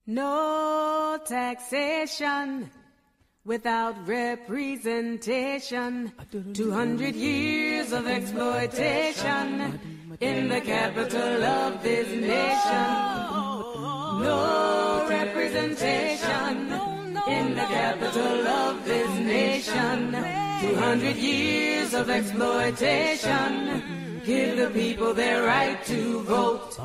No taxation without representation. 200 years of exploitation in the capital of this nation. No representation in the capital of this nation. 200 years of exploitation. Give the people their right to vote.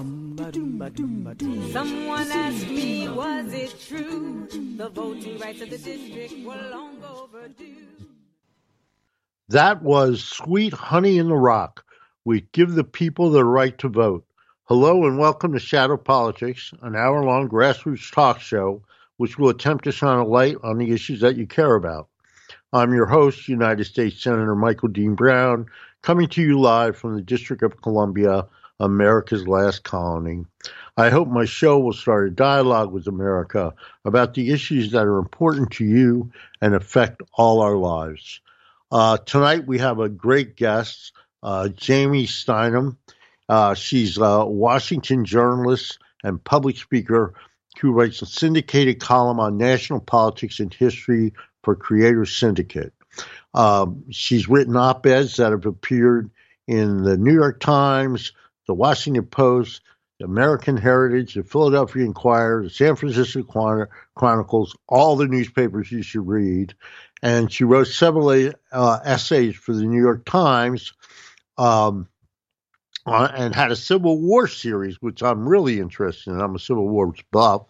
Someone asked me, was it true? The voting rights of the district were long overdue. That was Sweet Honey in the Rock. We give the people the right to vote. Hello and welcome to Shadow Politics, an hour-long grassroots talk show which will attempt to shine a light on the issues that you care about. I'm your host, United States Senator Michael Dean Brown, coming to you live from the District of Columbia, America's last colony. I hope my show will start a dialogue with America about the issues that are important to you and affect all our lives. Tonight we have a great guest, Jamie Steinem. She's a Washington journalist and public speaker who writes a syndicated column on national politics and history for Creator Syndicate. She's written op-eds that have appeared in the New York Times, the Washington Post, the American Heritage, the Philadelphia Inquirer, the San Francisco Chronicles, all the newspapers you should read. And she wrote several essays for the New York Times and had a Civil War series, which I'm really interested in. I'm a Civil War buff,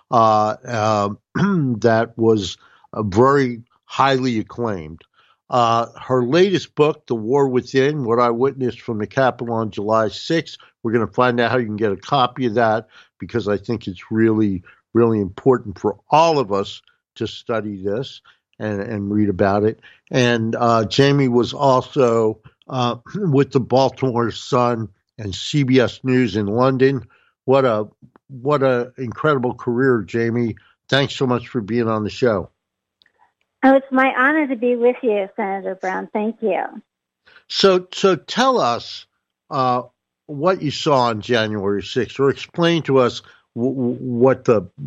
that was very highly acclaimed. Her latest book, The War Within, What I Witnessed from the Capitol on July 6th, we're going to find out how you can get a copy of that because I think it's really, really important for all of us to study this and read about it. And Jamie was also with the Baltimore Sun and CBS News in London. What a incredible career, Jamie. Thanks so much for being on the show. Oh, it's my honor to be with you, Senator Brown. Thank you. So tell us what you saw on January 6th, or explain to us what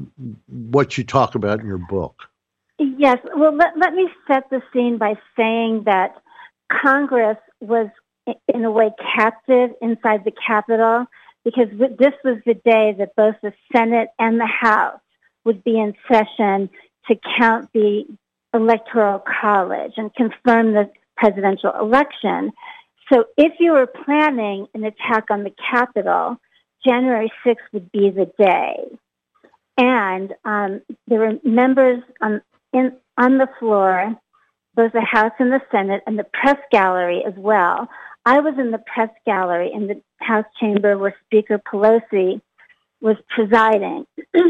you talk about in your book. Yes. Well, let me set the scene by saying that Congress was, in a way, captive inside the Capitol because this was the day that both the Senate and the House would be in session to count the Electoral College and confirm the presidential election. So if you were planning an attack on the Capitol, January 6th would be the day. And there were members on the floor, both the House and the Senate, and the press gallery as well. I was in the press gallery in the House chamber where Speaker Pelosi was presiding.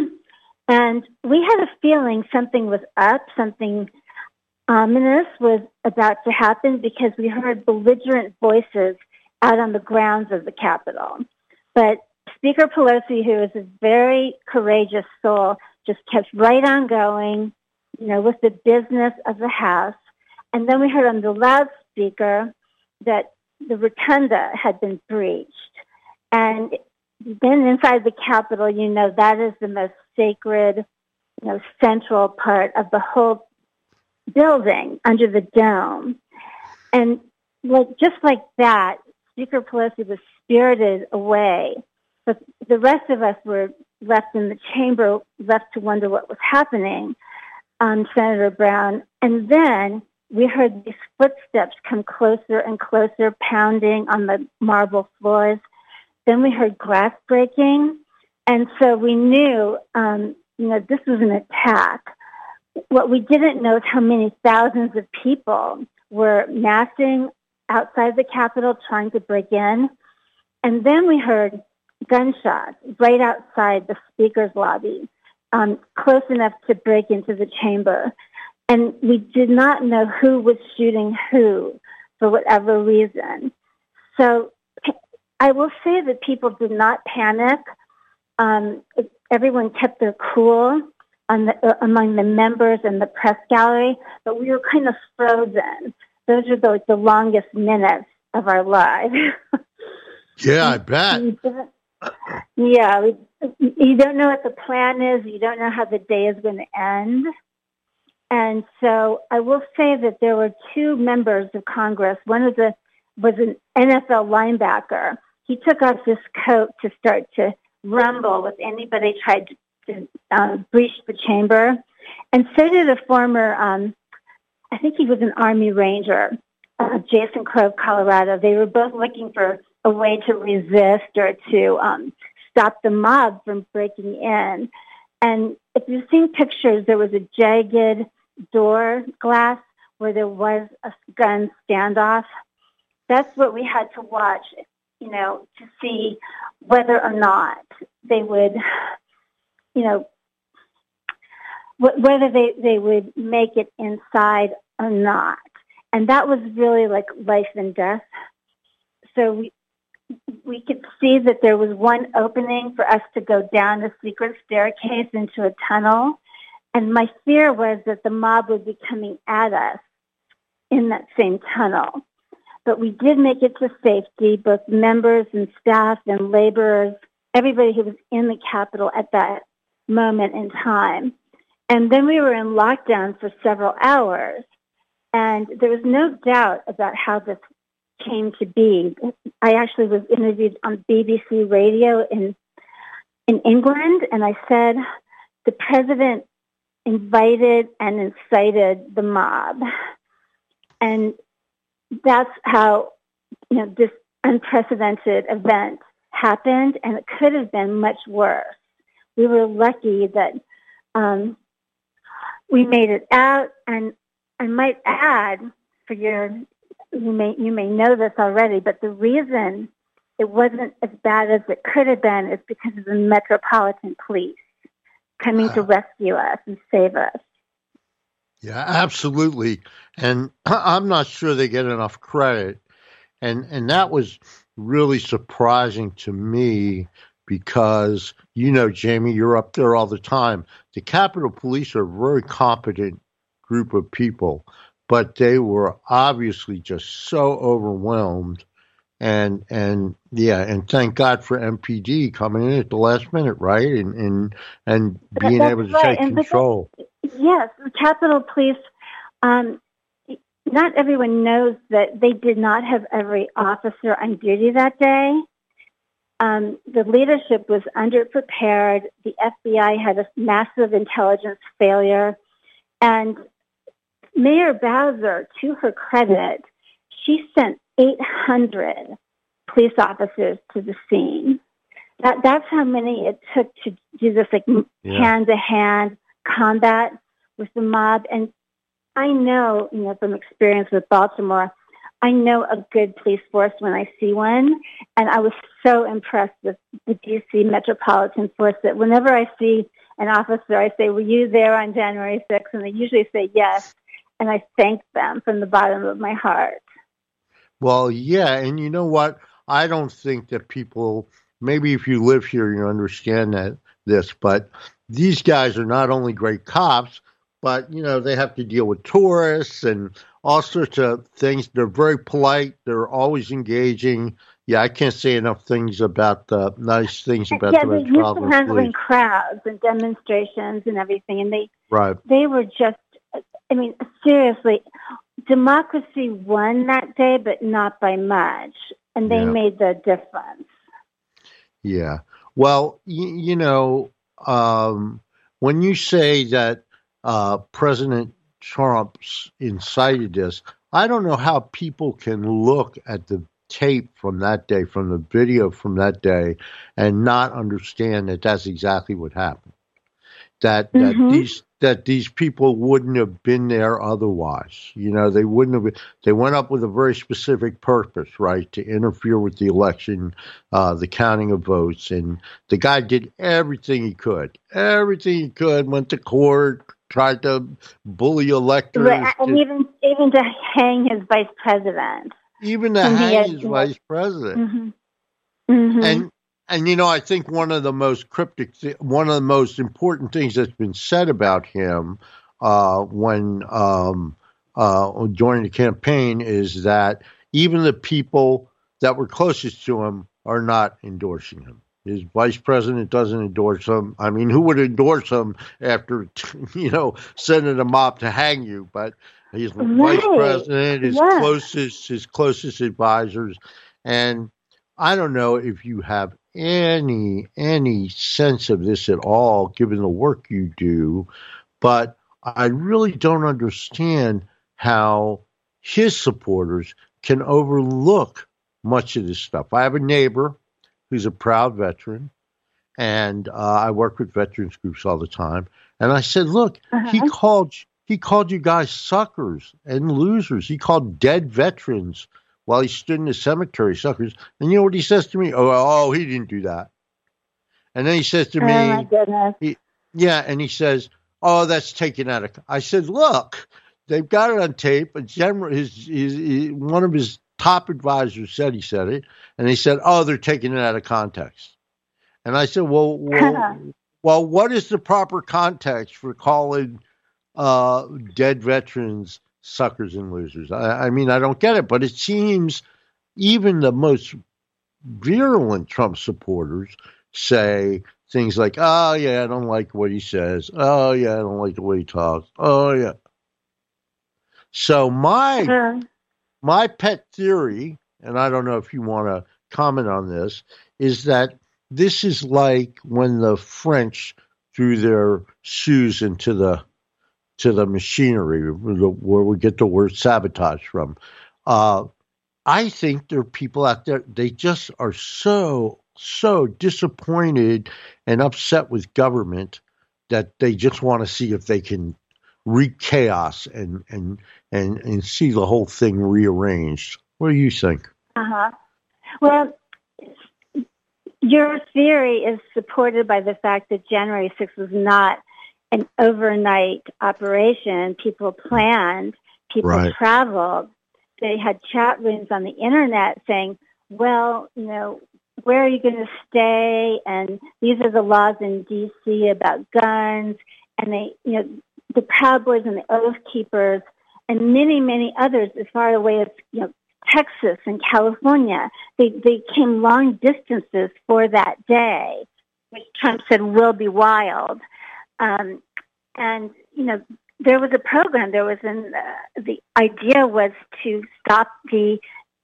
And we had a feeling something was up, something ominous was about to happen because we heard belligerent voices out on the grounds of the Capitol. But Speaker Pelosi, who is a very courageous soul, just kept right on going, with the business of the House. And then we heard on the loudspeaker that the rotunda had been breached. And then inside the Capitol, that is the most sacred, central part of the whole building under the dome. And just like that, Speaker Pelosi was spirited away. But the rest of us were left in the chamber, left to wonder what was happening, Senator Brown. And then we heard these footsteps come closer and closer, pounding on the marble floors. Then we heard glass breaking. And so we knew, this was an attack. What we didn't know is how many thousands of people were massing outside the Capitol trying to break in. And then we heard gunshots right outside the Speaker's lobby, close enough to break into the chamber. And we did not know who was shooting who for whatever reason. So I will say that people did not panic. Everyone kept their cool among the members and the press gallery, but we were kind of frozen. Those are the longest minutes of our lives. Yeah, I bet. Yeah, you don't know what the plan is. You don't know how the day is going to end. And so I will say that there were two members of Congress. One was an NFL linebacker. He took off his coat to start to rumble if anybody tried to breach the chamber. And so did a former, I think he was an Army Ranger, Jason Crow of Colorado. They were both looking for a way to resist or to stop the mob from breaking in. And if you've seen pictures, there was a jagged door glass where there was a gun standoff. That's what we had to watch, to see whether or not they would, whether they would make it inside or not. And that was really like life and death. So we could see that there was one opening for us to go down a secret staircase into a tunnel. And my fear was that the mob would be coming at us in that same tunnel. But we did make it to safety, both members and staff and laborers, everybody who was in the Capitol at that moment in time. And then we were in lockdown for several hours. And there was no doubt about how this came to be. I actually was interviewed on BBC Radio in England, and I said the president invited and incited the mob. And that's how, this unprecedented event happened, and it could have been much worse. We were lucky that we made it out, and I might add, you may know this already, but the reason it wasn't as bad as it could have been is because of the Metropolitan Police coming to rescue us and save us. Yeah, absolutely. And I'm not sure they get enough credit. And that was really surprising to me because, Jamie, you're up there all the time. The Capitol Police are a very competent group of people, but they were obviously just so overwhelmed. And thank God for MPD coming in at the last minute, right? And being able to take control. Yes, the Capitol Police, not everyone knows that they did not have every officer on duty that day. The leadership was underprepared. The FBI had a massive intelligence failure. And Mayor Bowser, to her credit, she sent 800 police officers to the scene. That's how many it took to do this hand-to-hand combat with the mob. And I know, from experience with Baltimore, I know a good police force when I see one. And I was so impressed with the D.C. Metropolitan Force that whenever I see an officer, I say, were you there on January 6th? And they usually say yes. And I thank them from the bottom of my heart. Well, yeah. And you know what? I don't think that people, maybe if you live here, you understand this, but these guys are not only great cops, but, they have to deal with tourists and all sorts of things. They're very polite. They're always engaging. Yeah, I can't say enough things about the nice things about the Metropolitan Police. Yeah, they're used to handling crowds and demonstrations and everything. And they were just, seriously, democracy won that day, but not by much. And they made the difference. Yeah. Well, when you say that President Trump incited this, I don't know how people can look at the tape from that day, from the video from that day, and not understand that that's exactly what happened. That these people wouldn't have been there otherwise. They wouldn't have. They went up with a very specific purpose, right, to interfere with the election, the counting of votes, and the guy did everything he could. Went to court, tried to bully electors, and even to hang his vice president. Vice president, And I think one of the most important things that's been said about him when during the campaign is that even the people that were closest to him are not endorsing him. His vice president doesn't endorse him. I mean, who would endorse him after, sending a mob to hang you? But his vice president, his closest advisors, and I don't know if you have any sense of this at all, given the work you do, but I really don't understand how his supporters can overlook much of this stuff. I have a neighbor who's a proud veteran, and I work with veterans groups all the time. And I said, look, he called you guys suckers and losers. He called dead veterans while he stood in the cemetery suckers. And you know what he says to me? Oh, he didn't do that. And then he says to me, my goodness. And he says, oh, that's taken out of. I said, look, they've got it on tape. One of his top advisors said he said it, and he said, oh, they're taking it out of context. And I said, well, what is the proper context for calling dead veterans suckers and losers? I mean, I don't get it, but it seems even the most virulent Trump supporters say things like, oh, yeah, I don't like what he says. Oh, yeah, I don't like the way he talks. Oh, yeah. So my pet theory, and I don't know if you want to comment on this, is that this is like when the French threw their shoes into the machinery, where we get the word sabotage from. I think there are people out there, they just are so disappointed and upset with government that they just want to see if they can wreak chaos and see the whole thing rearranged. What do you think? Well, your theory is supported by the fact that January 6th was not an overnight operation. People planned, people traveled. They had chat rooms on the internet saying, well, where are you going to stay? And these are the laws in D.C. about guns. And they, the Proud Boys and the Oath Keepers and many, many others as far away as, Texas and California. They came long distances for that day, which Trump said will be wild. And, there was a program. There was the idea was to stop the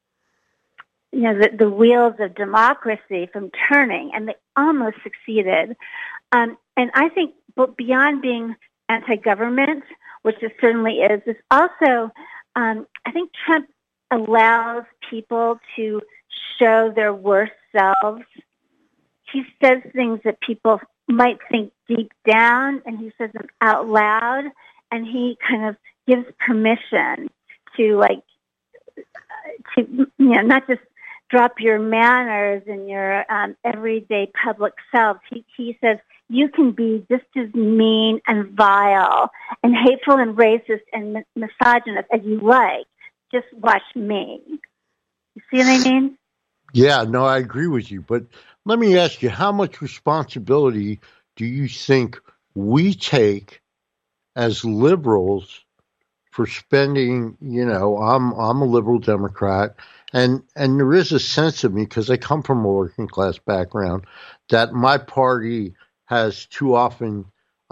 wheels of democracy from turning, and they almost succeeded. And I think beyond being anti-government, which it certainly is also, I think Trump allows people to show their worst selves. He says things that people might think deep down, and he says them out loud, and he kind of gives permission to not just drop your manners and your everyday public self. He says you can be just as mean and vile and hateful and racist and misogynist as you like. Just watch me. You see what I mean? Yeah, no, I agree with you. But let me ask you, how much responsibility do you think we take as liberals for spending, I'm a liberal Democrat, and there is a sense of me, because I come from a working class background, that my party has too often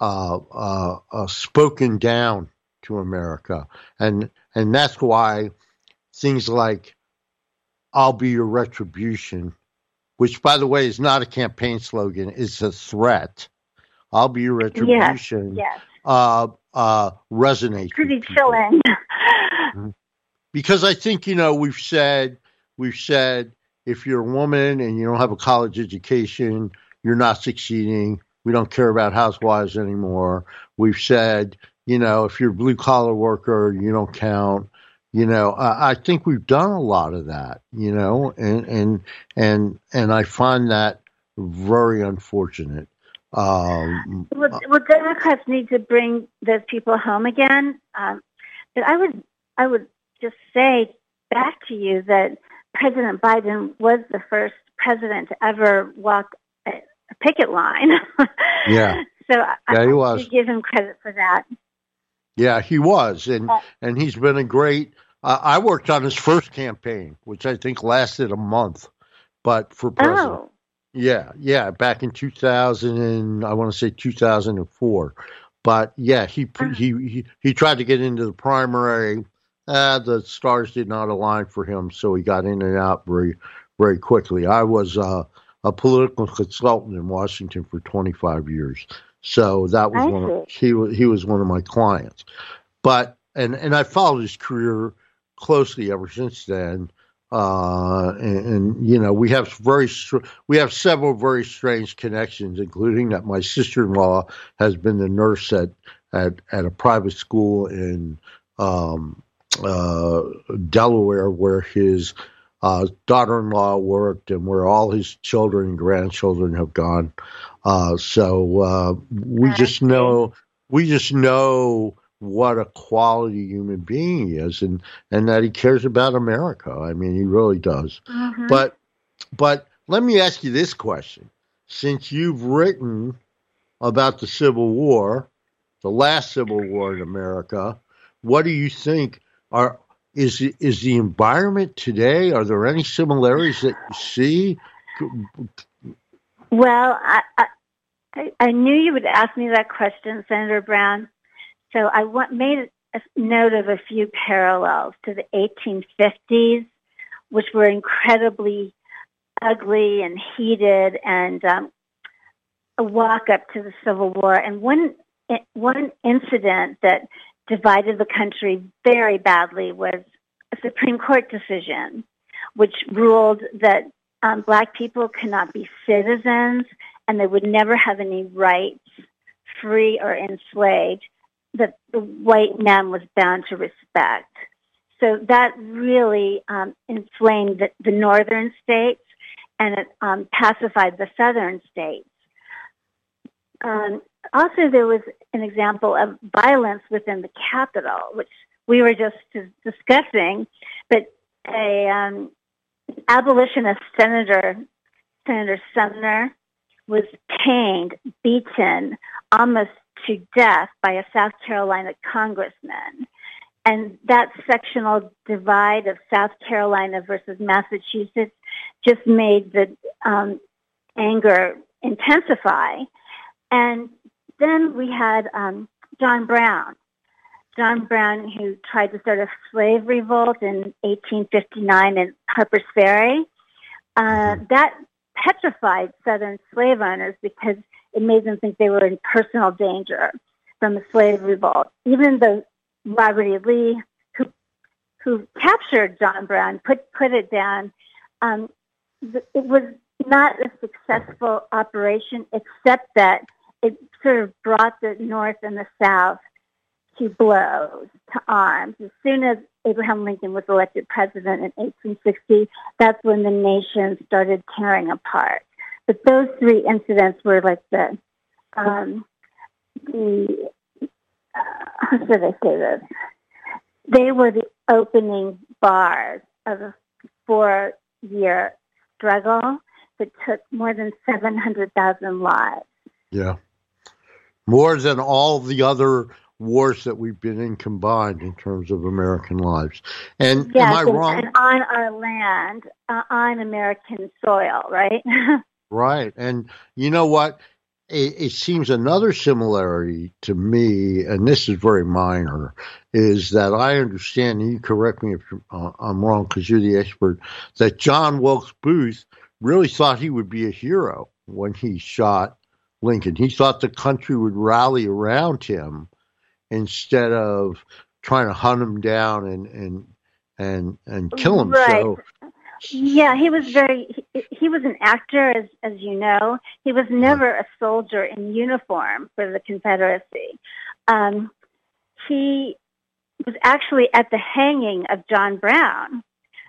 spoken down to America. And that's why things like I'll be your retribution, which, by the way, is not a campaign slogan, it's a threat. I'll be your retribution. Yes. Resonates. Pretty chilling. Because I think, we've said if you're a woman and you don't have a college education, you're not succeeding. We don't care about housewives anymore. We've said, if you're a blue collar worker, you don't count. I think we've done a lot of that, and I find that very unfortunate. Well, Democrats need to bring those people home again. But I would just say back to you that President Biden was the first president to ever walk a picket line. Yeah. So I he was. should give him credit for that. Yeah, he was, and he's been a great. I worked on his first campaign, which I think lasted a month, but for president. Yeah, back in 2000 and I want to say 2004. But yeah, he tried to get into the primary. The stars did not align for him, so he got in and out very quickly. I was a political consultant in Washington for 25 years, so that was he was one of my clients. But and I followed his career closely ever since then. And you know, we have several very strange connections, including that my sister-in-law has been the nurse at a private school in Delaware, where his daughter-in-law worked, and where all his children and grandchildren have gone. So we just know what a quality human being he is, and that he cares about America. I mean, he really does. Mm-hmm. But let me ask you this question: since you've written about the Civil War, the last Civil War in America, what do you think is the environment today? Are there any similarities that you see? Well, I knew you would ask me that question, Senator Brown. So I made a note of a few parallels to the 1850s, which were incredibly ugly and heated, and a walk up to the Civil War. And one incident that divided the country very badly was a Supreme Court decision, which ruled that Black people cannot be citizens and they would never have any rights, free or enslaved, that the white man was bound to respect. So that really inflamed the northern states, and it pacified the southern states. Also, there was an example of violence within the Capitol, which we were just discussing, but a abolitionist Senator Sumner, was caned, beaten, almost to death by a South Carolina congressman. And that sectional divide of South Carolina versus Massachusetts just made the anger intensify. And then we had John Brown, who tried to start a slave revolt in 1859 in Harper's Ferry. That petrified Southern slave owners because it made them think they were in personal danger from the slave revolt. Even though Robert E. Lee, who captured John Brown, put it down, it was not a successful operation, except that it sort of brought the North and the South to blows, to arms. As soon as Abraham Lincoln was elected president in 1860, that's when the nation started tearing apart. But those three incidents were like how should I say this? They were the opening bars of a 4-year struggle that took more than 700,000 lives. Yeah. More than all the other wars that we've been in combined in terms of American lives. And yes, am I wrong? And on our land, on American soil, right? Right. And you know what? It seems another similarity to me, and this is very minor, is that I understand, and you correct me if I'm wrong because you're the expert, that John Wilkes Booth really thought he would be a hero when he shot Lincoln. He thought the country would rally around him instead of trying to hunt him down and kill him. Right. So, yeah, he was an actor, as you know. He was never a soldier in uniform for the Confederacy. He was actually at the hanging of John Brown,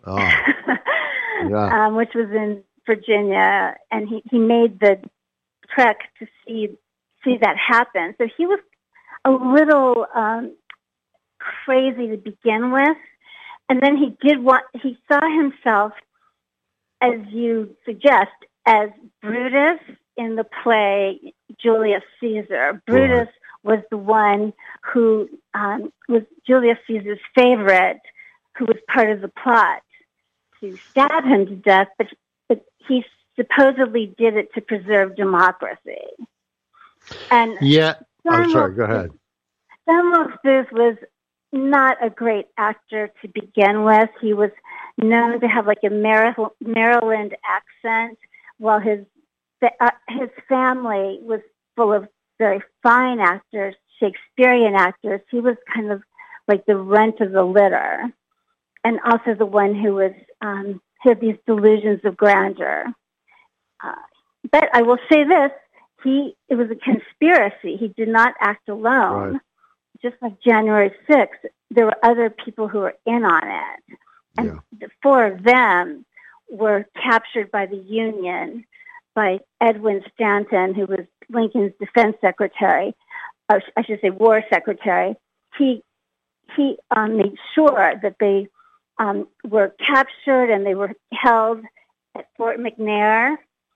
which was in Virginia, and he made the trek to see that happen. So he was a little crazy to begin with. And then he saw himself, as you suggest, as Brutus in the play Julius Caesar. Brutus was the one who was Julius Caesar's favorite, who was part of the plot to stab him to death, but he supposedly did it to preserve democracy. And yeah. I'm sorry. Go ahead. John Wilkes Booth was not a great actor to begin with. He was known to have like a Maryland accent, while his family was full of very fine actors, Shakespearean actors. He was kind of like the runt of the litter, and also the one who was had these delusions of grandeur. But I will say this: it was a conspiracy. He did not act alone. Right. Just like January 6th, there were other people who were in on it. And the four of them were captured by the Union, by Edwin Stanton, who was Lincoln's defense secretary, or I should say war secretary. He made sure that they were captured and they were held at Fort McNair.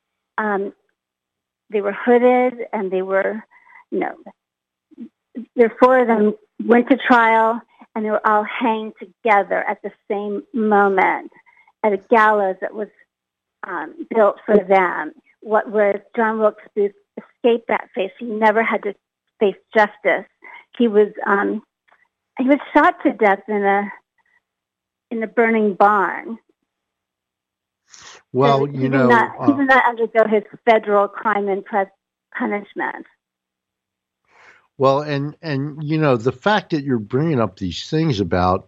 They were hooded and they were, the four of them went to trial, and they were all hanged together at the same moment at a gallows that was built for them. Whereas John Wilkes Booth escaped that fate. He never had to face justice. He was shot to death in a burning barn. Well, so he did not undergo his federal crime and punishment. Well, and the fact that you're bringing up these things about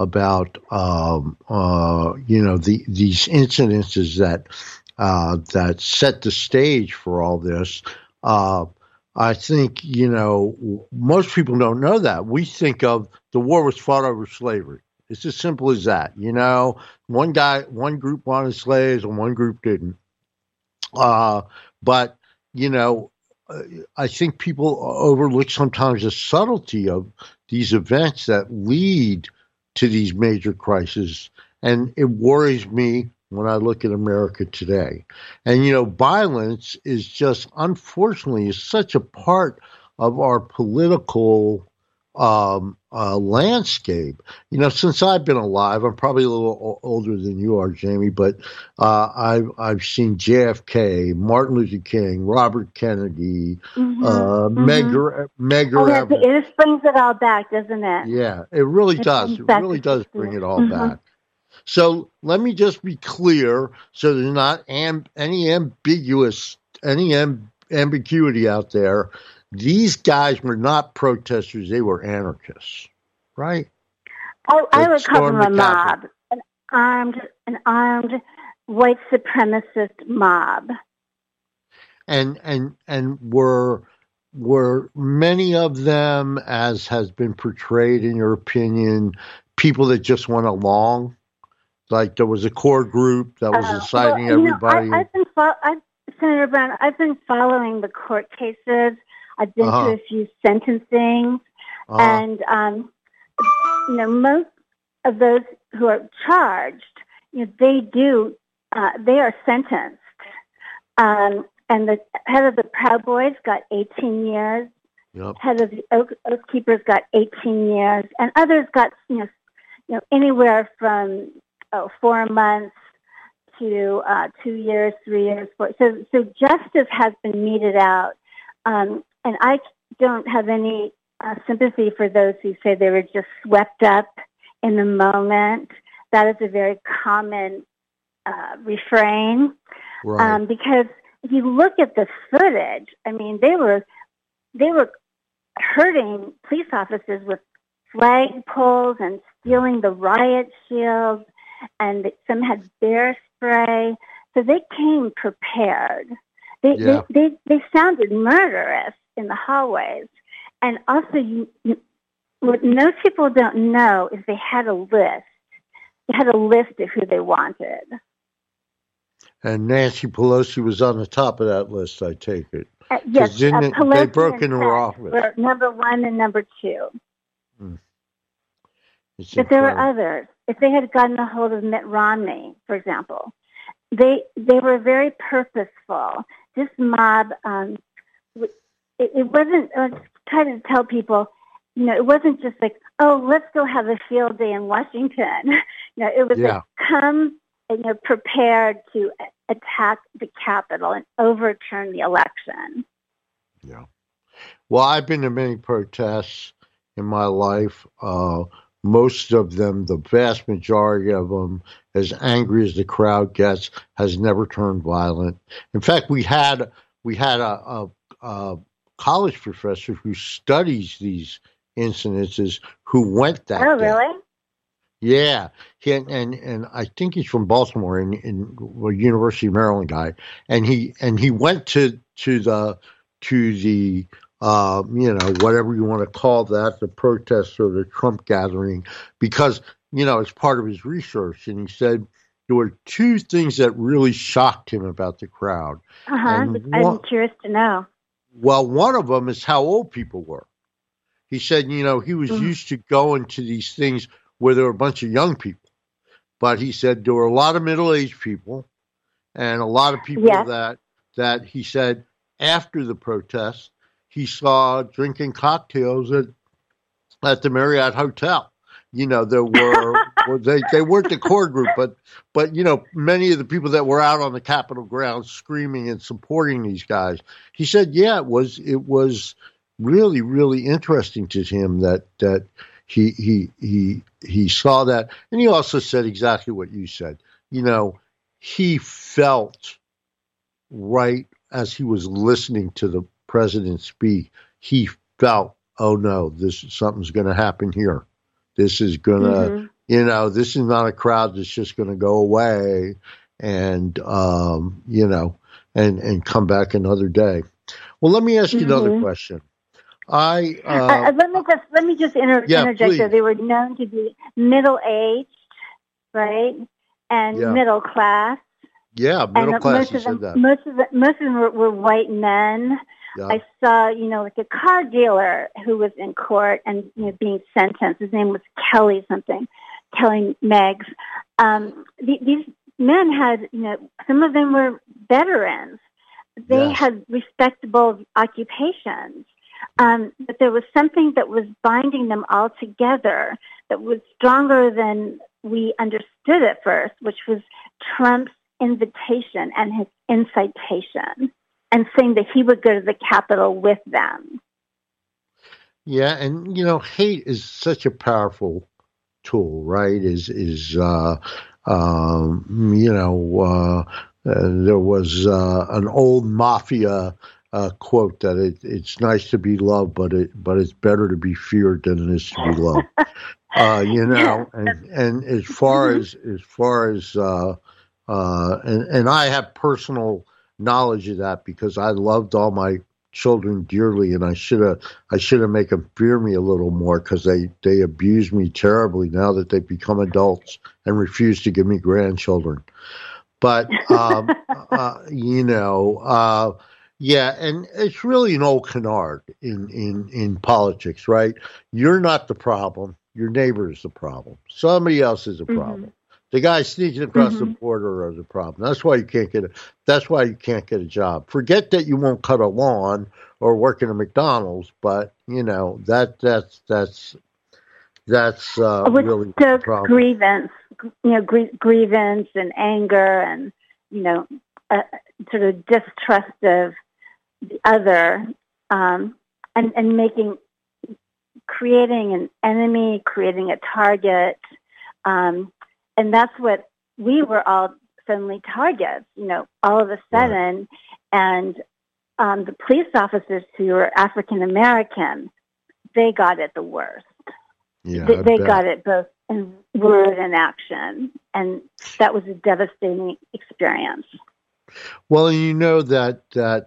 these incidences that set the stage for all this, I think most people don't know that. We think of the war was fought over slavery. It's as simple as that. One group wanted slaves and one group didn't. But I think people overlook sometimes the subtlety of these events that lead to these major crises. And it worries me when I look at America today. And, violence is just, unfortunately, is such a part of our political landscape. Since I've been alive, I'm probably a little older than you are, Jamie, but I've seen JFK, Martin Luther King, Robert Kennedy, Medgar Evers. It just brings it all back, doesn't it? Yeah, it really does. It really does bring it all back. So let me just be clear, so there's not any ambiguity out there. These guys were not protesters; they were anarchists, right? I would call them a mob, an armed white supremacist mob. And were many of them, as has been portrayed in your opinion, people that just went along? Like there was a core group that was inciting everybody. Senator Brown, I've been following the court cases. I've been to a few sentencings, and most of those who are charged, they are sentenced. And the head of the Proud Boys got 18 years. Yep. Head of the Oath Keepers got 18 years, and others got anywhere from 4 months to 2 years, 3 years, 4. So justice has been meted out. And I don't have any sympathy for those who say they were just swept up in the moment. That is a very common refrain. Right. Because if you look at the footage, I mean, they were hurting police officers with flag poles and stealing the riot shields, and some had bear spray. So they came prepared. They sounded murderous in the hallways. And also, what most people don't know is they had a list. They had a list of who they wanted. And Nancy Pelosi was on the top of that list, I take it. Yes, Pelosi they broke into her office. Were number 1 and number 2. But there were others. If they had gotten a hold of Mitt Romney, for example, they were very purposeful. This mob, it wasn't, I was trying to tell people, it wasn't just like, oh, let's go have a field day in Washington. It was like, come, prepared to attack the Capitol and overturn the election. Yeah. Well, I've been to many protests in my life. Most of them, the vast majority of them, as angry as the crowd gets, has never turned violent. In fact, we had a college professor who studies these incidences who went that Oh, day. really? Yeah, and I think he's from Baltimore, in University of Maryland guy, and he went to the whatever you want to call that, the protest or the Trump gathering, because it's part of his research, and he said there were two things that really shocked him about the crowd. I'm curious to know. Well, one of them is how old people were. He said, he was used to going to these things where there were a bunch of young people. But he said there were a lot of middle-aged people and a lot of people that he said after the protest, he saw drinking cocktails at the Marriott Hotel. There were they weren't the core group, but many of the people that were out on the Capitol grounds screaming and supporting these guys. He said, it was really, really interesting to him that he saw that, and he also said exactly what you said. He felt right as he was listening to the president speak. He felt, oh no, something's going to happen here. This is going to, this is not a crowd that's just going to go away and and come back another day. Well, let me ask you another question. Let me just interject. Please. There, they were known to be middle-aged, right, and middle class. Yeah, middle class. You said that. Most of them were white men. Yeah. I saw, like a car dealer who was in court and being sentenced. His name was Kelly Meggs. These men had, some of them were veterans. They had respectable occupations. But there was something that was binding them all together that was stronger than we understood at first, which was Trump's invitation and his incitation, and saying that he would go to the Capitol with them. Yeah, and hate is such a powerful tool, right? There was an old mafia quote that it's nice to be loved, but it's better to be feared than it is to be loved. And as far as and I have personal knowledge of that because I loved all my children dearly, and I should have made them fear me a little more because they abuse me terribly now that they've become adults and refuse to give me grandchildren. But yeah, and it's really an old canard in politics, right? You're not the problem. Your neighbor is the problem. Somebody else is a problem. The guy sneaking across the border is a problem. That's why you can't get a job. Forget that you won't cut a lawn or work in a McDonald's, but that's really the problem. Grievance and anger and sort of distrust of the other, and creating an enemy, creating a target. And that's what we were all suddenly targets, all of a sudden. And the police officers who were African American, they got it the worst. Yeah, they got it both in word and action. And that was a devastating experience. Well, that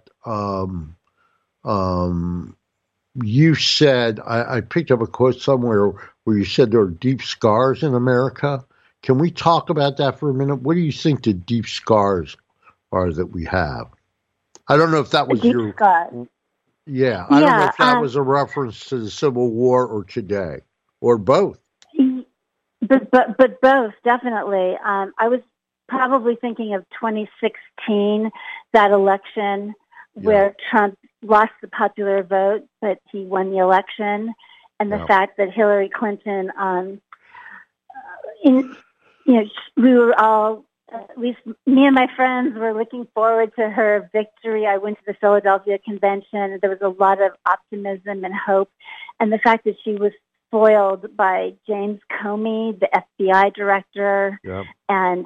you said, I picked up a quote somewhere where you said there are deep scars in America. Can we talk about that for a minute? What do you think the deep scars are that we have? I don't know if that was scars. Yeah, I don't know if that was a reference to the Civil War or today, or both. But both, definitely. I was probably thinking of 2016, that election where Trump lost the popular vote, but he won the election, and the fact that Hillary Clinton, we were all at least me and my friends were looking forward to her victory. I went to the Philadelphia convention. There was a lot of optimism and hope. And the fact that she was foiled by James Comey, the FBI director, Yep. and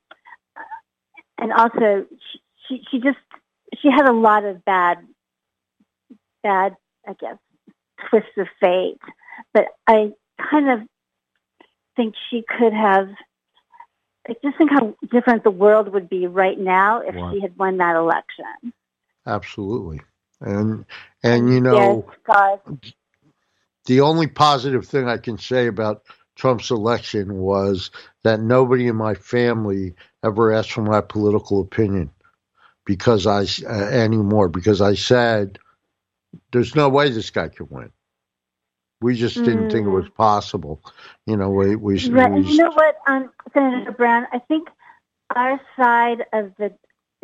also she had a lot of bad, I guess, twists of fate. But I kind of think she could have. I just think how different the world would be right now if she had won that election. Absolutely. And you know, the only positive thing I can say about Trump's election was that nobody in my family ever asked for my political opinion anymore because I said there's no way this guy could win. We just didn't think it was possible. You know, we and you know what, Senator Brown, I think our side of the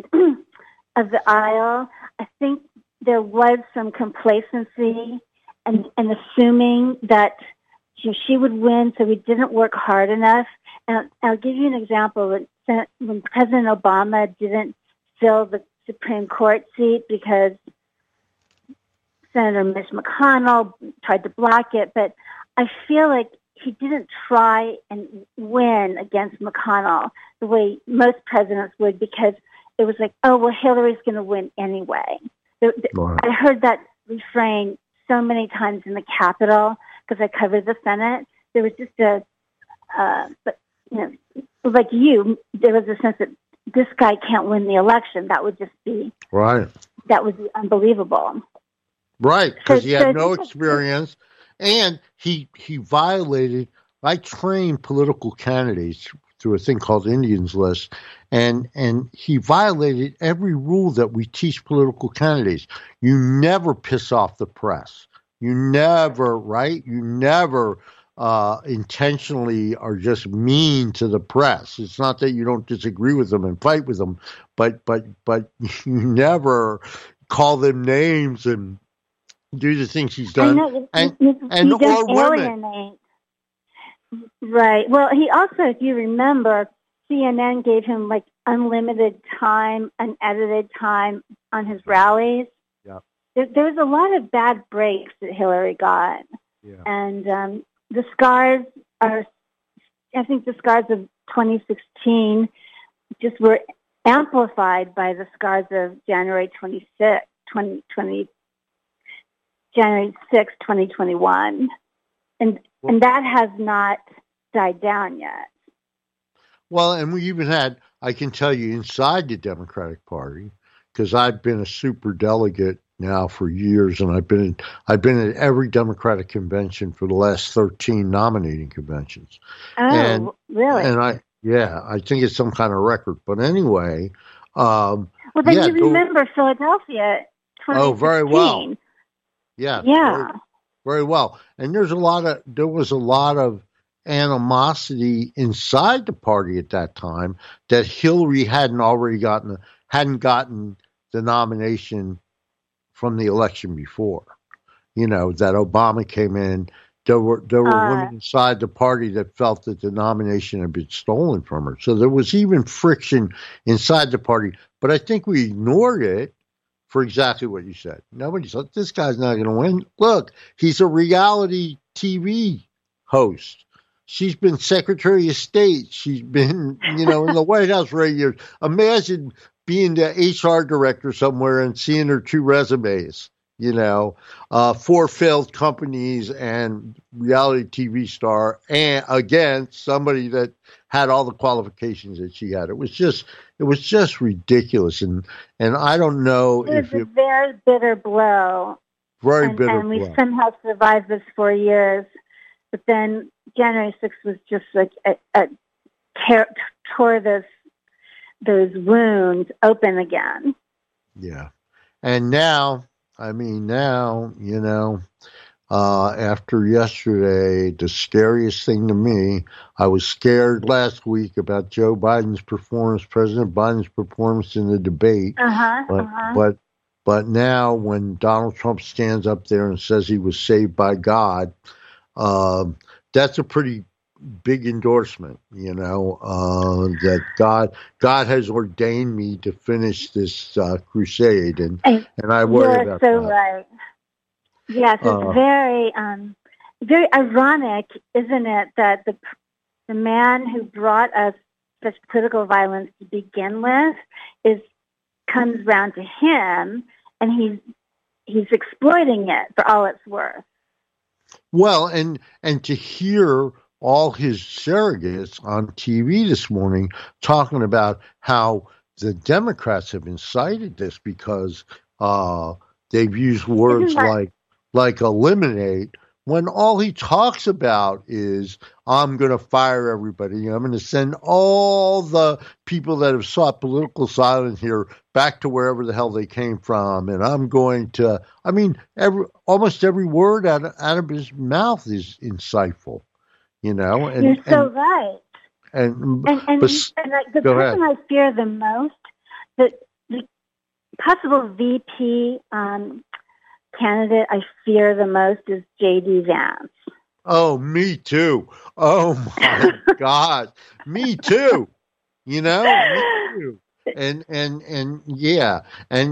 aisle, I think there was some complacency and assuming that she would win, so we didn't work hard enough. And I'll give you an example. When President Obama didn't fill the Supreme Court seat because Senator Mitch McConnell tried to block it, but I feel like he didn't try and win against McConnell the way most presidents would because it was like, oh, well, Hillary's going to win anyway. I heard that refrain so many times in the Capitol because I covered the Senate. There was just but you know, like there was a sense that this guy can't win the election. That would just be right. That would be unbelievable. Right, because he had no experience, and he violated. I trained political candidates through a thing called Indians List, and he violated every rule that we teach political candidates. You never piss off the press. You never, right? You never intentionally are just mean to the press. It's not that you don't disagree with them and fight with them, but you never call them names and do the things he's done, and or women. Right. Well, he also, if you remember, CNN gave him like unlimited time, unedited time on his rallies. Yeah. There was a lot of bad breaks that Hillary got, and the scars are. I think the scars of 2016 just were amplified by the scars of January 2021. And that has not died down yet. Well, and we even had, I can tell you, inside the Democratic Party, because I've been a super delegate now for years, and I've been at every Democratic convention for the last 13 nominating conventions. Oh, really? And I think it's some kind of record. But anyway, well, then you remember Philadelphia. Oh, very well. Yeah. Very well. And there was a lot of animosity inside the party at that time that Hillary hadn't gotten the nomination from the election before. You know, that Obama came in. There were women inside the party that felt that the nomination had been stolen from her. So there was even friction inside the party. But I think we ignored it. For exactly what you said. Nobody said, this guy's not going to win. Look, he's a reality TV host. She's been Secretary of State. She's been, in the White House for 8 years. Imagine being the HR director somewhere and seeing her 2 resumes, 4 failed companies and reality TV star. And again, somebody that had all the qualifications that she had. It was just ridiculous. And I don't know if it was a very bitter blow. Very bitter blow. And we somehow survived this 4 years. But then January 6th was just like tore those wounds open again. Yeah. And now, after yesterday, the scariest thing to me, I was scared last week about Joe Biden's performance, President Biden's performance in the debate. But now when Donald Trump stands up there and says he was saved by God, that's a pretty big endorsement, that God has ordained me to finish this crusade, and I worry about that. You're so that. right. Yes, it's very ironic, isn't it, that the man who brought us such political violence to begin with comes round to him, and he's exploiting it for all it's worth. Well, and to hear all his surrogates on TV this morning talking about how the Democrats have incited this because they've used words like eliminate, when all he talks about is, I'm going to fire everybody. I'm going to send all the people that have sought political asylum here back to wherever the hell they came from. And I'm going to, almost every word out of his mouth is insightful, And, you're so right. And the person I fear the most, the possible VP candidate I fear the most is J.D. Vance. Oh, me too. Oh my God, me too. Me too. And yeah,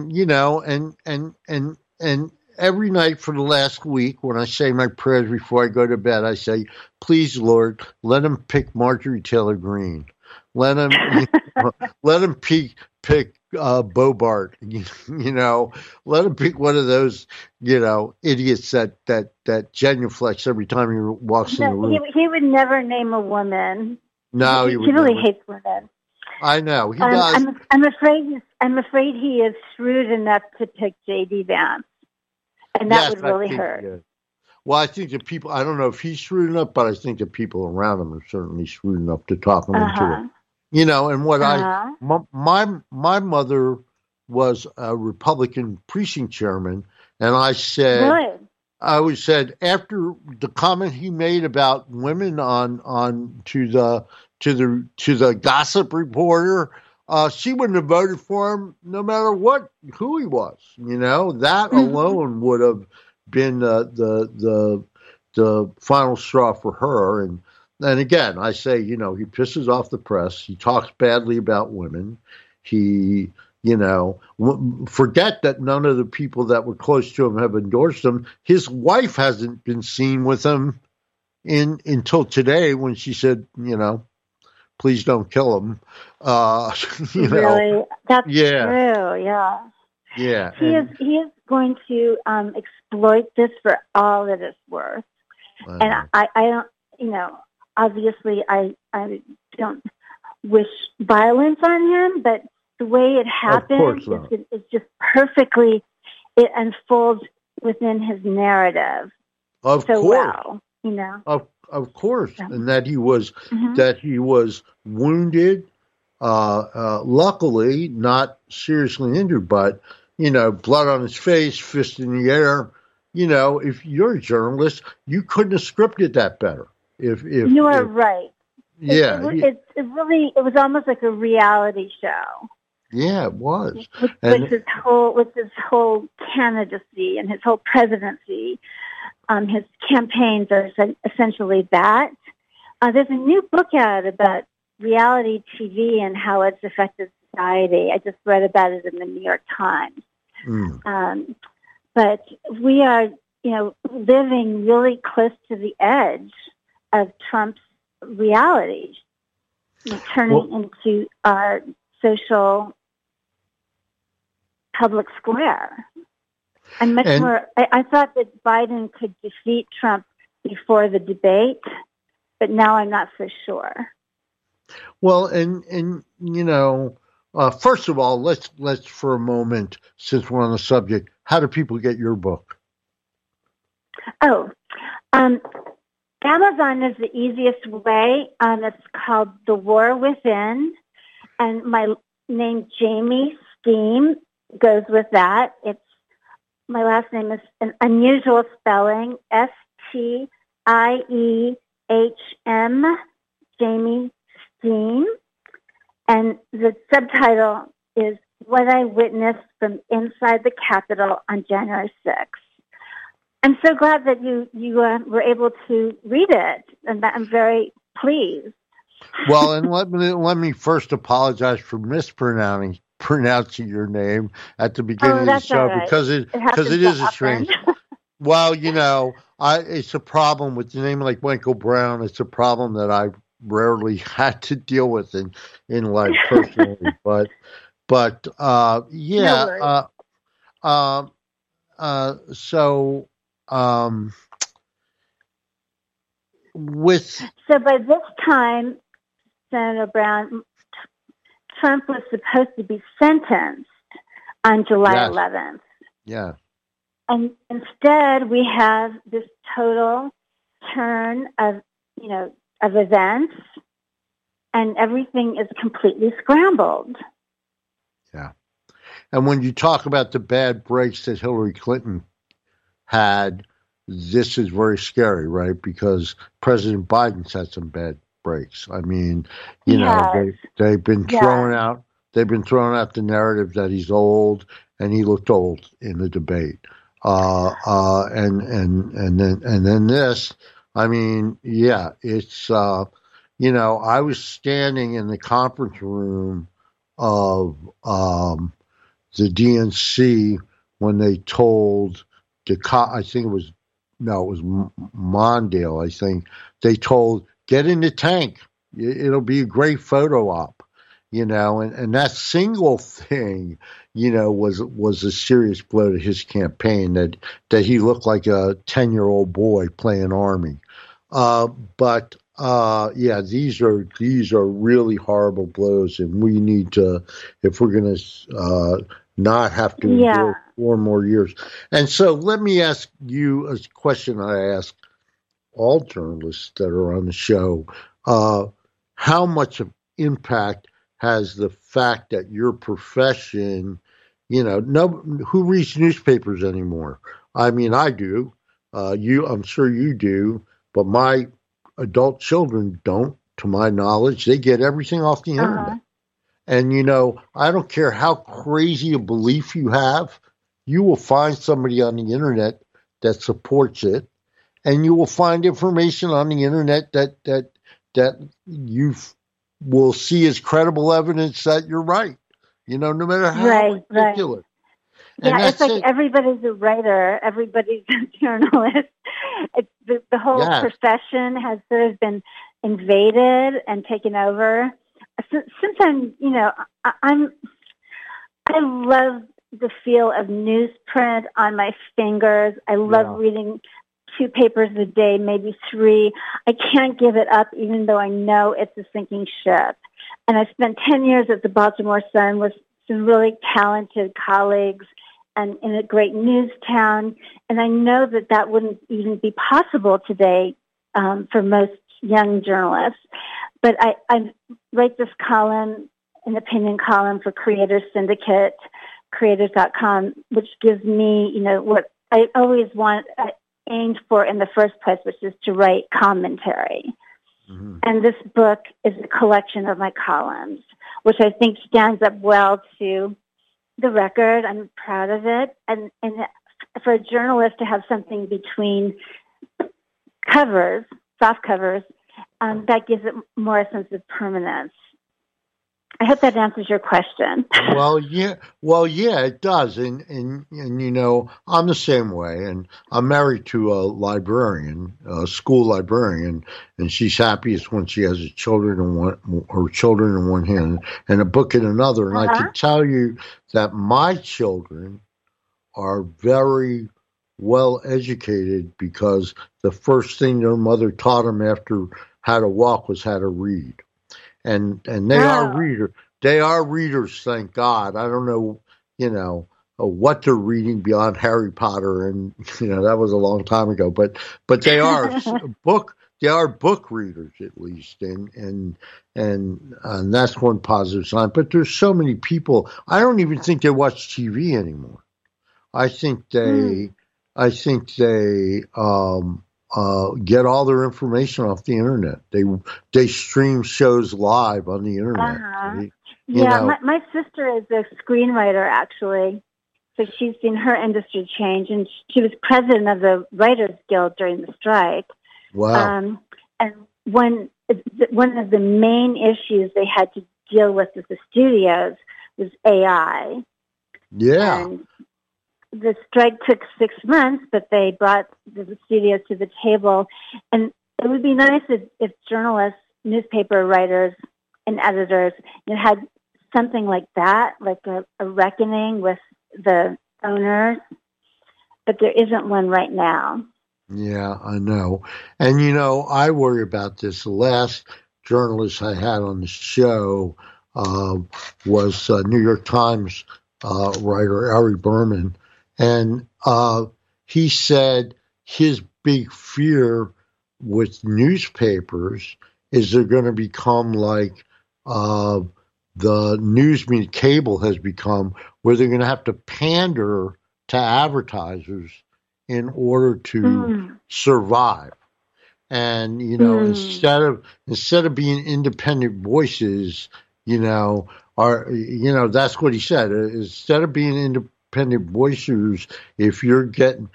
and every night for the last week, when I say my prayers before I go to bed, I say, "Please, Lord, let him pick Marjorie Taylor Greene. Let him, let him pick Bobart. Let him pick one of those, idiots that genuflects every time he walks in the room." He would never name a woman. No, he really hates women. I know he does. I'm afraid he is shrewd enough to pick J.D. Vance, and that would really hurt. Yeah. Well, I think the people, I don't know if he's shrewd enough, but I think the people around him are certainly shrewd enough to talk him into it. And what my mother was a Republican precinct chairman, and I said, after the comment he made about women on to the gossip reporter, she wouldn't have voted for him no matter who he was. That alone would have been the final straw for her. And again, I say, he pisses off the press. He talks badly about women. He, forget that none of the people that were close to him have endorsed him. His wife hasn't been seen with him until today, when she said, please don't kill him. Really? That's true. Yeah. Yeah. He is going to exploit this for all that it's worth. And I don't, obviously I don't wish violence on him, but the way it happened is just perfectly, it unfolds within his narrative. Of so course. well, Of course. Yeah. And that he was wounded, luckily not seriously injured, but, blood on his face, fist in the air. If you're a journalist, you couldn't have scripted that better. If you are right. Yeah. It was almost like a reality show. Yeah, it was. With his whole candidacy and his whole presidency, his campaigns are essentially that. There's a new book out about reality TV and how it's affected society. I just read about it in the New York Times. But we are, living really close to the edge of Trump's reality, turning into our social public square. I'm much more. I thought that Biden could defeat Trump before the debate, but now I'm not so sure. Well, and first of all, let's for a moment, since we're on the subject, how do people get your book? Oh, Amazon is the easiest way. It's called The War Within, and my name Jamie Steem goes with that. My last name is an unusual spelling, Stiehm, Jamie Steem. And the subtitle is What I Witnessed from Inside the Capitol on January 6th. I'm so glad that you were able to read it, and I'm very pleased. Well, and let me first apologize for pronouncing your name at the beginning of the show, right. because it is a strange. Well, it's a problem with the name like Michael Brown. It's a problem that I rarely had to deal with in life personally, but yeah. So by this time, Senator Brown, Trump was supposed to be sentenced on July 11th. Yeah. And instead, we have this total turn of events, and everything is completely scrambled. Yeah. And when you talk about the bad breaks that Hillary Clinton had, this is very scary, right? Because President Biden's had some bad breaks. I mean, they've been throwing out the narrative that he's old, and he looked old in the debate. And then this, I mean, yeah, it's, I was standing in the conference room of the DNC when they told I think it was Mondale, I think, they told, get in the tank. It'll be a great photo op, and that single thing, was a serious blow to his campaign, that he looked like a 10-year-old boy playing Army. But these are really horrible blows, and we need to, if we're going to not have to endure 4 more years. And so let me ask you a question I ask all journalists that are on the show. How much of impact has the fact that your profession, who reads newspapers anymore? I mean, I do. I'm sure you do, but my adult children don't, to my knowledge. They get everything off the internet. And, I don't care how crazy a belief you have, you will find somebody on the internet that supports it. And you will find information on the internet that you will see as credible evidence that you're right. No matter how ridiculous. Yeah, it's like everybody's a writer, everybody's a journalist. It's the whole profession has sort of been invaded and taken over. Since I love the feel of newsprint on my fingers. I love reading 2 papers a day, maybe 3. I can't give it up, even though I know it's a sinking ship. And I spent 10 years at the Baltimore Sun with some really talented colleagues and in a great news town. And I know that wouldn't even be possible today for most young journalists. But I write this column, an opinion column for Creators Syndicate, creators.com, which gives me, what I always aimed for in the first place, which is to write commentary. Mm-hmm. And this book is a collection of my columns, which I think stands up well to the record. I'm proud of it. And for a journalist to have something between covers, soft covers, that gives it more a sense of permanence. I hope that answers your question. Well, yeah, it does. And I'm the same way. And I'm married to a librarian, a school librarian, and she's happiest when she has her children in one hand and a book in another. And I can tell you that my children are very well educated because the first thing their mother taught them after how to walk was how to read. And they are readers. They are readers, thank God. I don't know, what they're reading beyond Harry Potter, and that was a long time ago. But they are They are book readers at least, and that's one positive sign. But there's so many people. I don't even think they watch TV anymore. I think they get all their information off the internet. They stream shows live on the internet. My sister is a screenwriter, actually. So she's seen her industry change, and she was president of the Writers Guild during the strike. Wow. And when one of the main issues they had to deal with at the studios was AI. Yeah. And the strike took 6 months, but they brought the studios to the table. And it would be nice if journalists, newspaper writers, and editors had something like that, like a reckoning with the owners. But there isn't one right now. Yeah, I know. And, I worry about this. The last journalist I had on the show was New York Times writer Ari Berman. And he said his big fear with newspapers is they're going to become like the news media cable has become, where they're going to have to pander to advertisers in order to survive. And, instead of being independent voices, that's what he said. Instead of being independent voices, if you're getting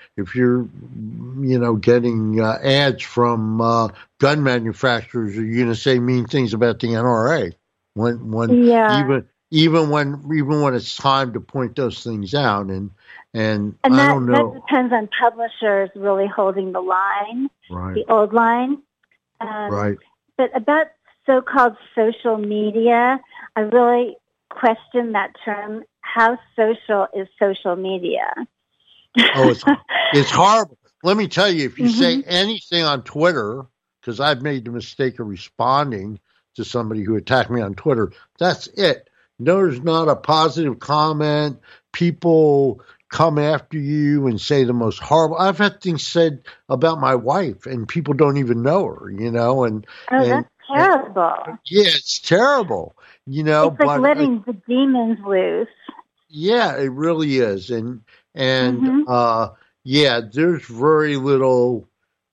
ads from gun manufacturers, are you going to say mean things about the NRA even when it's time to point those things out? And I don't know. That depends on publishers really holding the line, right. The old line. Right. But about so-called social media, I really question that term. How social is social media? Oh, it's horrible. Let me tell you, if you say anything on Twitter, because I've made the mistake of responding to somebody who attacked me on Twitter, that's it. There's not a positive comment. People come after you and say the most horrible. I've had things said about my wife, and people don't even know her, and that's terrible. It's terrible, It's like letting the demons loose. Yeah, it really is, and there's very little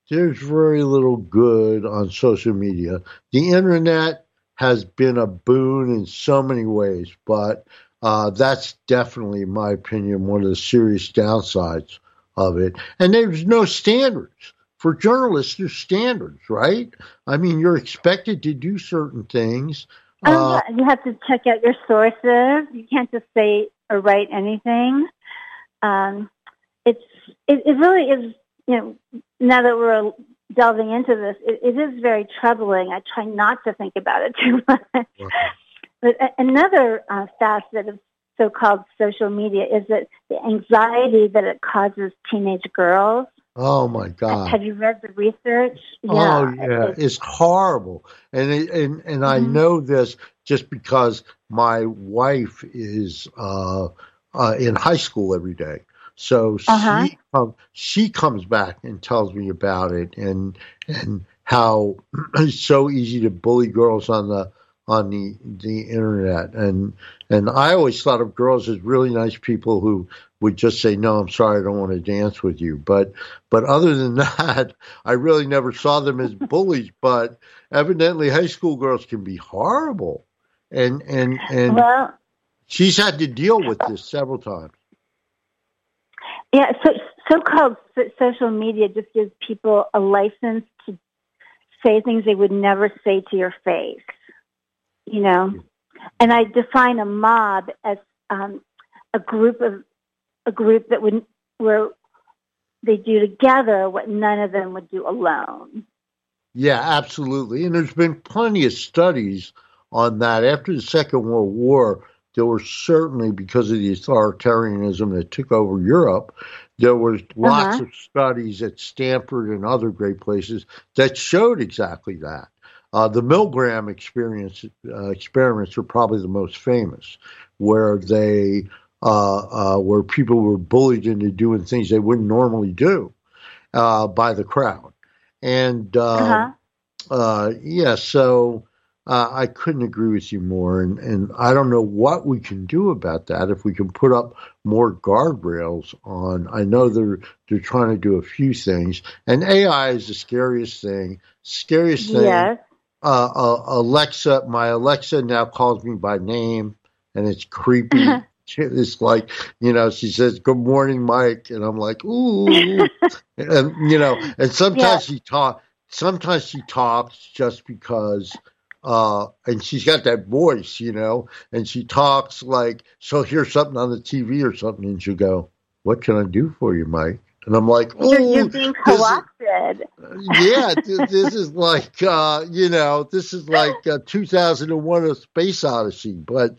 good on social media. The internet has been a boon in so many ways, but that's definitely, in my opinion, one of the serious downsides of it. And there's no standards. For journalists, there's standards, right? I mean, you're expected to do certain things. Yeah. You have to check out your sources. You can't just say or write anything. It really is, now that we're delving into this, it is very troubling. I try not to think about it too much. Right. But another facet of so-called social media is that the anxiety that it causes teenage girls. Oh my God! Have you read the research? Oh yeah, it's horrible, and I know this just because my wife is in high school every day. So she comes back and tells me about it, and how it's so easy to bully girls on the internet, and I always thought of girls as really nice people who would just say, no, I'm sorry, I don't want to dance with you. But other than that, I really never saw them as bullies. But evidently, high school girls can be horrible, and well, she's had to deal with this several times. Yeah, so-called social media just gives people a license to say things they would never say to your face. And I define a mob as a group that where they do together what none of them would do alone. Yeah, absolutely. And there's been plenty of studies on that. After the Second World War, there were certainly, because of the authoritarianism that took over Europe, there were lots of studies at Stanford and other great places that showed exactly that. The Milgram experiments are probably the most famous, where where people were bullied into doing things they wouldn't normally do by the crowd, and so I couldn't agree with you more, and I don't know what we can do about that. If we can put up more guardrails on, I know they're trying to do a few things, and AI is the scariest thing. Yes. Alexa, my Alexa now calls me by name, and it's creepy. It's like, she says, "Good morning, Mike," and I'm like, "Ooh," and and sometimes she sometimes she talks just because, and she's got that voice, and she talks like she'll hear something on the TV or something, and she'll go, "What can I do for you, Mike?" And I'm like, You're being co-opted. This is like, this is like 2001: A Space Odyssey. But,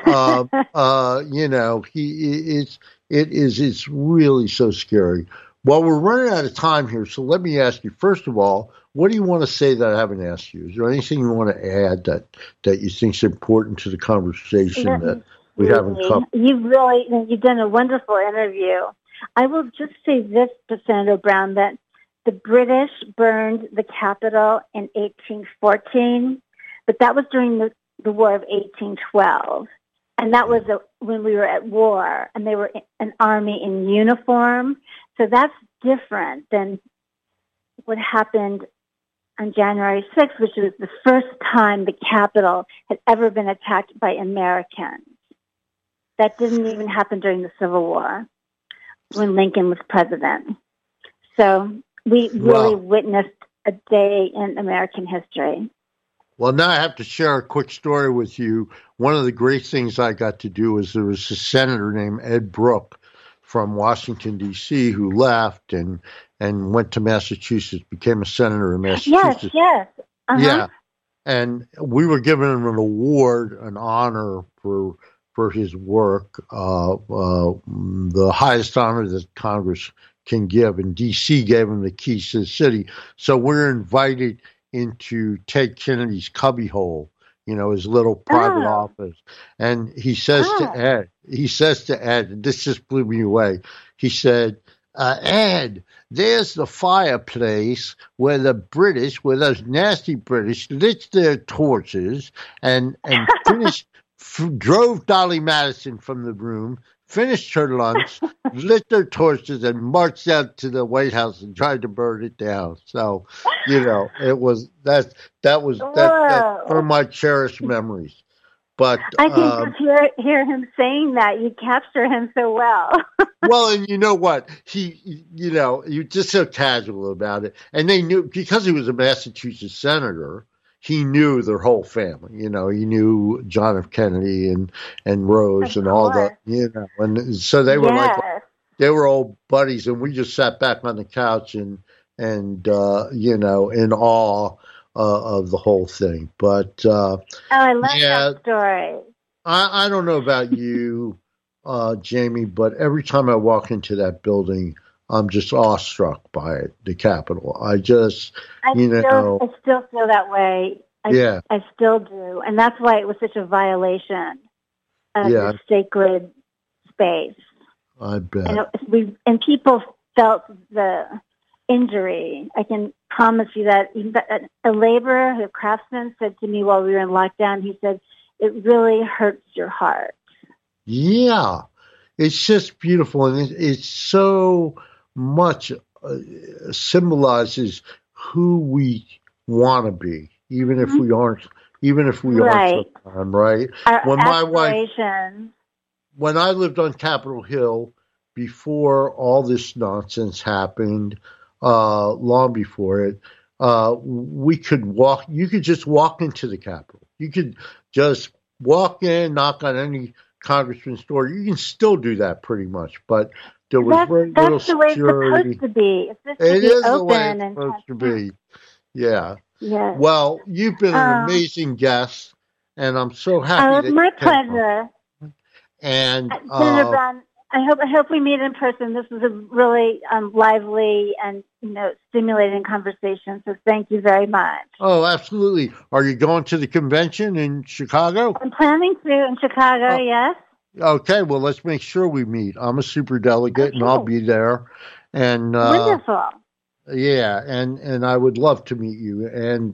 it's really so scary. Well, we're running out of time here, so let me ask you, first of all, what do you want to say that I haven't asked you? Is there anything you want to add that you think is important to the conversation that we haven't covered? You've done a wonderful interview. I will just say this to Senator Brown, that the British burned the Capitol in 1814, but that was during the War of 1812. And that was when we were at war, and they were an army in uniform. So that's different than what happened on January 6th, which was the first time the Capitol had ever been attacked by Americans. That didn't even happen during the Civil War, when Lincoln was president. So we really witnessed a day in American history. Well, now I have to share a quick story with you. One of the great things I got to do is there was a senator named Ed Brooke from Washington, D.C., who left and went to Massachusetts, became a senator in Massachusetts. Yes. Uh-huh. Yeah. And we were given him an award, an honor for his work, the highest honor that Congress can give. And D.C. gave him the keys to the city. So we're invited into Ted Kennedy's cubbyhole, his little private office. And he says to Ed, this just blew me away. He said, Ed, there's the fireplace where the British, where those nasty British lit their torches and finished, drove Dolly Madison from the room, finished her lunch, lit their torches, and marched out to the White House and tried to burn it down. So, it was that are my cherished memories. But I can just hear him saying that. You capture him so well. Well, and you know what? You're just so casual about it. And they knew, because he was a Massachusetts senator, he knew their whole family. He knew John F. Kennedy and Rose and all that, and so they were they were old buddies, and we just sat back on the couch and in awe of the whole thing. But I love that story. I don't know about you, Jamie, but every time I walk into that building, I'm just awestruck by it, the Capitol. I still feel that way. I still do. And that's why it was such a violation of the sacred space. I bet. And people felt the injury. I can promise you that. A laborer, a craftsman, said to me while we were in lockdown, he said, it really hurts your heart. Yeah. It's just beautiful. And it's so much symbolizes who we want to be, even if we aren't sometimes, right? Our When I lived on Capitol Hill before all this nonsense happened, long before it, we could walk. You could just walk into the Capitol. You could just walk in, knock on any congressman's door. You can still do that pretty much, but there was very little security. That's the way it's supposed to be. It is the way it's supposed to be. Yeah. Yes. Well, you've been an amazing guest, and I'm so happy. It's my pleasure. And Senator Brown, I hope we meet in person. This was a really lively and stimulating conversation. So thank you very much. Oh, absolutely. Are you going to the convention in Chicago? I'm planning to in Chicago. Yes. Okay. Well, let's make sure we meet. I'm a superdelegate, and I'll be there. And wonderful. Yeah, and I would love to meet you. And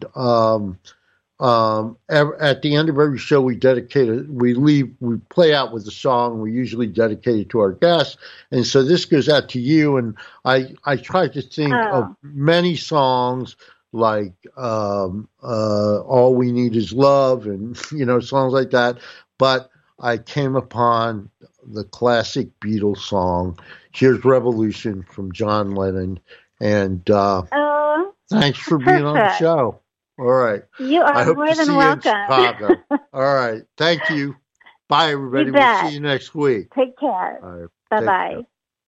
at the end of every show, we play out with a song. We usually dedicate it to our guests. And so this goes out to you. And I try to think of many songs like All We Need Is Love and, songs like that. But I came upon the classic Beatles song, Here's Revolution from John Lennon. And Thanks for being on the show. All right. You are I hope more to than see welcome. you in Chicago. All right. Thank you. Bye, everybody. We'll see you next week. Take care. All right. Bye-bye.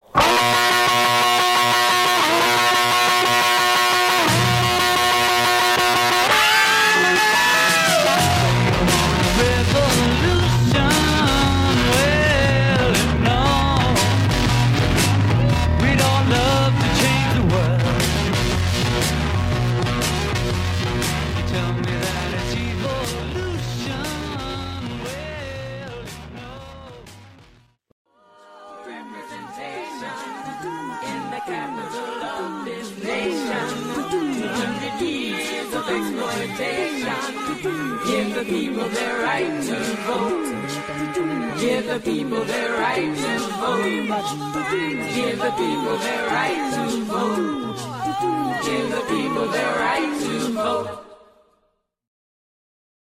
Give the people their right to vote. Give the people their right to vote. Give the people their right to vote. Give the people their right to vote.